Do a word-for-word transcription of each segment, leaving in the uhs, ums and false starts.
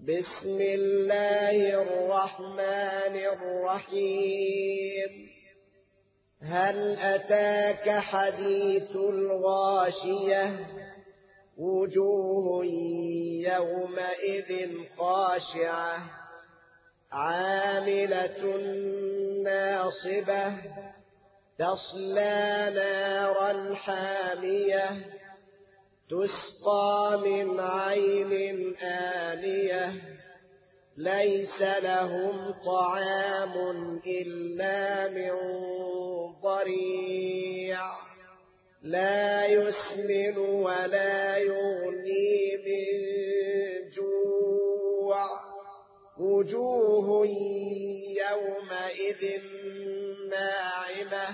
بسم الله الرحمن الرحيم. هل أتاك حديث الغاشية؟ وجوه يومئذ خاشعة عاملة ناصبة تصلى نارا حامية تسقى من عين آنية ليس لهم طعام إلا من ضريع لا يسمن ولا يغني من جوع وجوه يومئذ ناعمة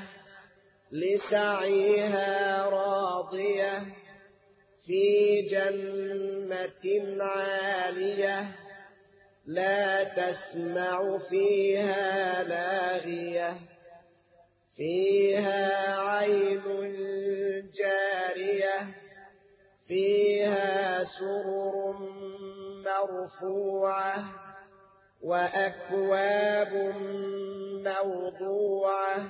لسعيها راضية في جنة عالية لا تسمع فيها لاغية فيها عين جارية فيها سرر مرفوعة وأكواب موضوعة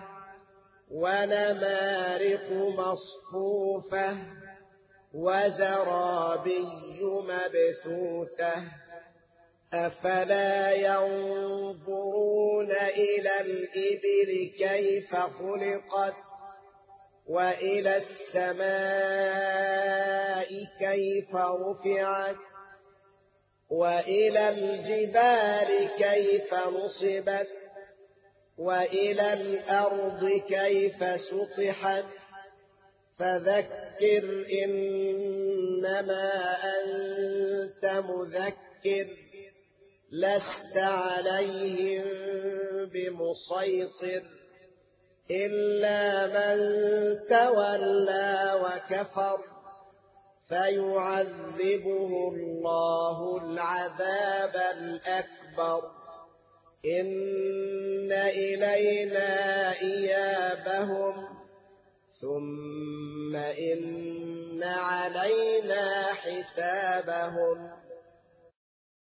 ونمارق مصفوفة وزرابي مبثوثة أفلا ينظرون إلى الإبل كيف خلقت وإلى السماء كيف رفعت وإلى الجبال كيف نصبت وإلى الأرض كيف سطحت فذكر إنما أنت مذكر لست عليهم بمسيطر إلا من تولى وكفر فيعذبه الله العذاب الأكبر إن إلينا إيابهم ثم إن علينا حسابهم